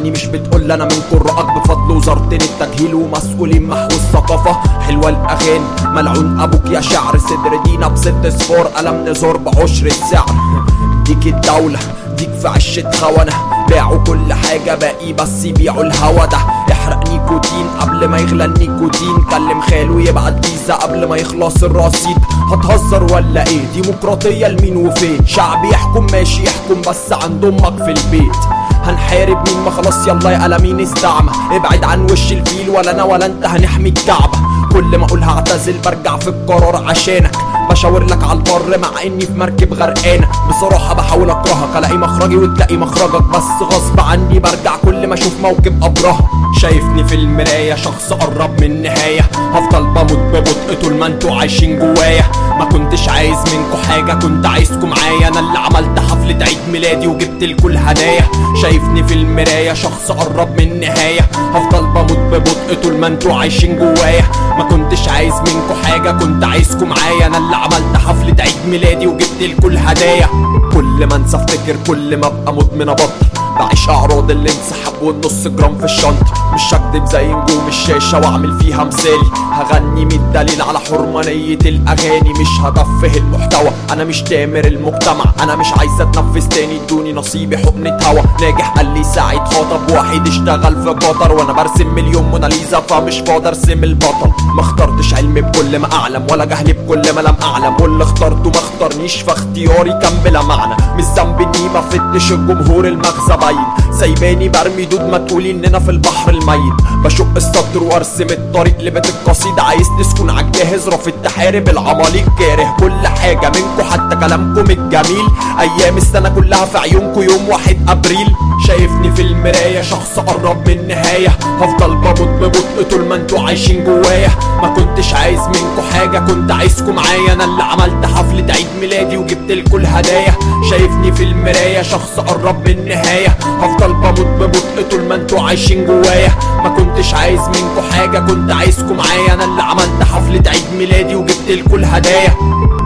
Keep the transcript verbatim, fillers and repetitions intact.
بتسمعني مش بتقول انا من قراءك بفضل وزارتين التجهيل ومسؤولين محو الثقافة. حلوة الاغاني ملعون ابوك يا شعر، صدر دينا بست صفار قلم نزار بعشر السعر. ديك الدولة ديك في عشة خونة، باعوا كل حاجة باقي بس يبيعوا الهوا ده. احرق نيكوتين قبل ما يغلى النيكوتين، كلم خاله يبعت فيزا قبل ما يخلص الرصيد. هتهزر ولا ايه؟ ديمقراطية لمين وفين؟ شعب يحكم ماشي يحكم بس عند امك في البيت. هنحارب مين؟ ما خلاص يلا يا قلمين استعمى، ابعد عن وش الفيل ولا انا ولا انت هنحمي الكعبة. كل ما اقول هعتزل برجع في القرار عشانك، بشاور لك على البر مع اني في مركب غرقانه. بصراحه بحاول اكرهك الاقي مخرجي وتلاقي مخرجك، بس غصب عني برجع كل ما اشوف موكب ابرهه. شايفني في المرايه شخص قرب من النهايه، هفضل بموت ببطء طول ما انتوا عايشين جوايا. ما كنتش عايز منكوا حاجه كنت عايزكم معايا، انا اللي عملت حفله عيد ميلادي وجبت لكم الهدايا. شايفني في المرايه شخص قرب من النهايه، هفضل بموت ببطء طول ما انتوا عايشين جوايا. ما كنتش عايز منكوا حاجه كنت عايزكم معايا، انا اللي عملت حفلة عيد ميلادي وجبت لكم الهدايا. كل ما انسى افتكر كل ما ابقى مدمن ابطل، بعيش اعراض اللي انسحب والنص جرام في الشنطة. مش هكدب زي نجوم الشاشة واعمل فيها مثالي، هغني مية دليل على حرمانية الاغاني. مش هتفه المحتوى انا مش تامر المجتمع، انا مش عايز اتنفس تاني ادوني نصيبي حقنة هوا. ناجح قال لي سعيد خاطب واحد اشتغل في قطر، وانا برسم مليون موناليزا فمش فاضي ارسم البطل. ما اخترتش علم بكل ما اعلم ولا جهل بكل ما لم اعلم، واللي اخترته ما اختارنيش فاختياري كان بلا معنى. مش ذنبي اني ما فتش الجمهور المغزى باين، سايباني برمي دود ما تقولي اننا في البحر الميت. بشق السطر وارسم الطريق لبيت القصيدة، عايز تسكن عالجاهز رافض تحارب العماليق. كاره كل حاجة منكو حتى كلامكم الجميل، ايام السنة كلها في عيونكو يوم واحد ابريل. شايفني في المراية شخص قرب من النهاية، هفضل بموت ببطء طول ما انتوا عايشين جوايا. ما كنتش عايز منكو حاجة كنت عايزكم معايا، انا اللي عملت حفلة عيد ميلادي وجبت لكم الهدايا. شايفني في المراية شخص قرب من النهاية، هفضل بموت ببطء طول ما انتوا عايشين جوايا. ما كنتش عايز منكو حاجة كنت عايزكم معايا، انا اللي عملت حفلة عيد ميلادي وجبت لكم الهدايا.